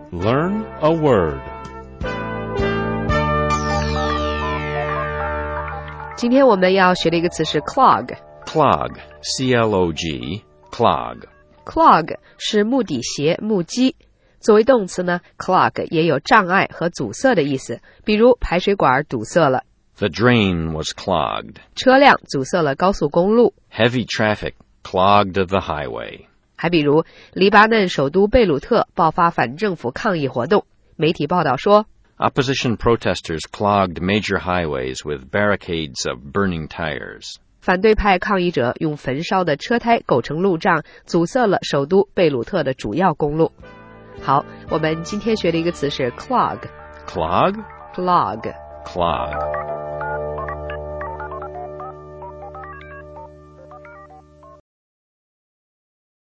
Learn a word. 今天我们要学的一个词是 clog. Clog, C-L-O-G, clog. Clog 是目底鞋、目肌。作为动词呢 clog 也有障碍和阻塞的意思，比如排水管堵塞了。 The drain was clogged. 车辆阻塞了高速公路。 Heavy traffic clogged the highway. 还比如黎巴嫩首都贝鲁特爆发反政府抗议活动，媒体报道说 Opposition protesters clogged major highways with barricades of burning tires. 反对派抗议者用焚烧的车胎构成路障，阻塞了首都贝鲁特的主要公路。好，我们今天学的一个词是 clog. Clog? Clog. Clog.